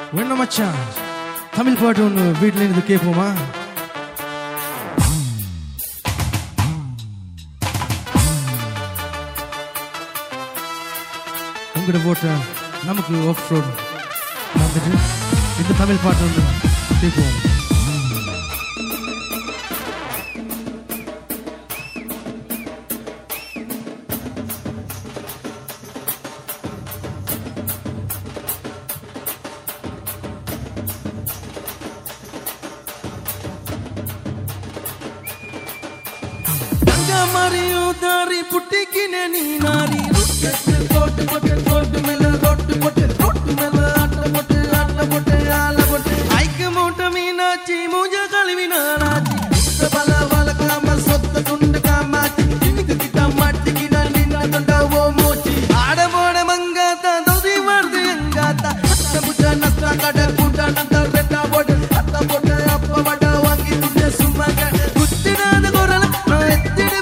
என்ன மச்சான் தமிழ் பாட்டு ஒன்று வீட்டில் இருந்து கேட்போமா? உங்கள்கிட்ட போட்ட நமக்கு ஆஃப் ரோடு வந்துட்டு இந்த தமிழ் பாட்டு ஒன்று கேட்போம். Mario dari putikine ni nari rotu pote mela rotu mela atta pote ala pote aike mota meenachi muja kalvina rachi sabala wala kama sotta tunda kamachi inikku kita matti kina ninna tonda wo mochi aada mode mangata dodi vardu engata atta puja nasta kada puta nanta retta pote atta pote appa vada vangi tunde sumaga guttirada gorala no ettide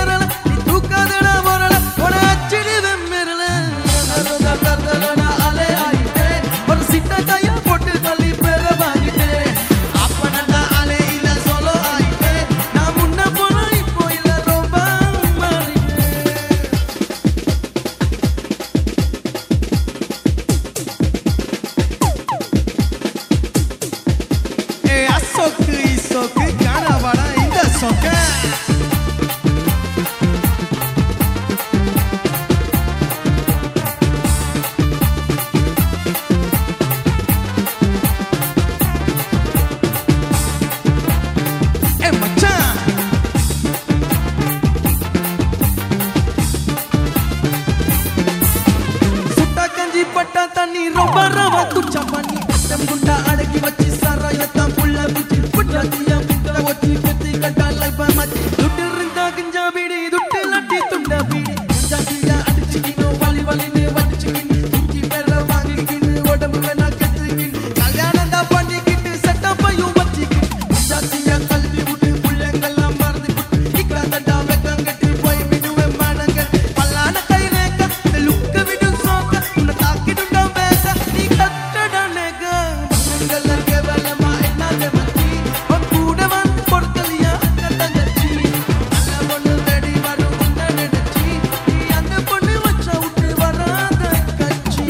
பட்டா தண்ணி ரொம்ப ரவா துச்சா பண்ணி அட்டம் குண்டா அடக்கி வச்சு சராயத்தான் புள்ள புச்சி புட்டாத்தியா புட்டா ஒத்தி பெத்தி கட்டா life மாத்தி துட்டு இருந்தா கிஞ்சா பீடி துட்டு லட்டி துண்டா பீடி ஜாத்தியா அடிச்சுக்கினோ வலி வலினே வடிச்சுக்கினு துக்கி பெற வாங்கிக்கினு உடம்பு வேணா கத்துக்கினு கல்யாணம் தான் பண்ணிக்கிட்டு செட்டப்பையும் வச்சுக்கினு ஜாத்தியா கல்வி விட்டு புள்ளங்கள்லாம் மறந்து விட்டு இக்கா தண்டா வெக்கம் கட்டி போய் விடுவே மானங்கள் பல்லான கை ரேக்கா லுக்க விடு சோக்க உன்னை தாக்கிடுண்டா பேச நீ கட்டடா நேக மங்கல்ல கேவலமா என்னாதே மச்சி உன் கூட வந்து பொறுக்கலியா கட்டங்கச்சி நல்ல பொண்ணு தேடி வரும் உன்னை நினைச்சி நீ அந்த பொண்ணு வச்சா விட்டு வராத கட்சி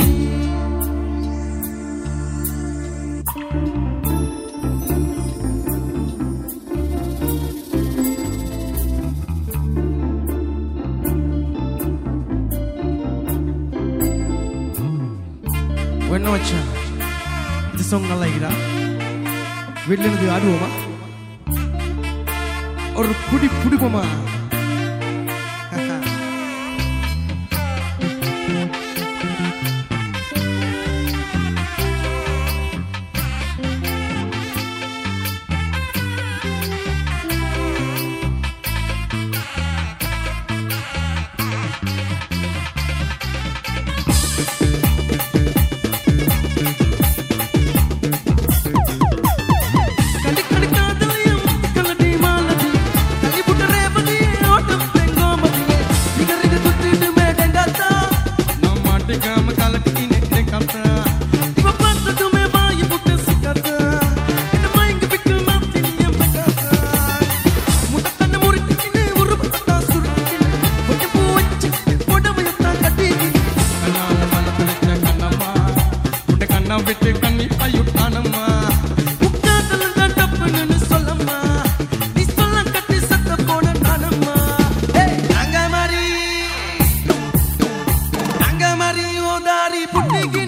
என்ன மச்சான் இந்த சாங் நல்லா இருக்குடா. வீட்டில் இருந்து ஆடுவோமா? ஒரு பிடிப்போமா? விட்டு கண்ணி அயுட்டானம்மா உட்கார்ந்து தப்புன்னு சொல்லம்மா நீ சொல்ல கட்டி சத்த போன நானம்மா நாங்க மாதிரி ஓதாரி புட்டிக்கு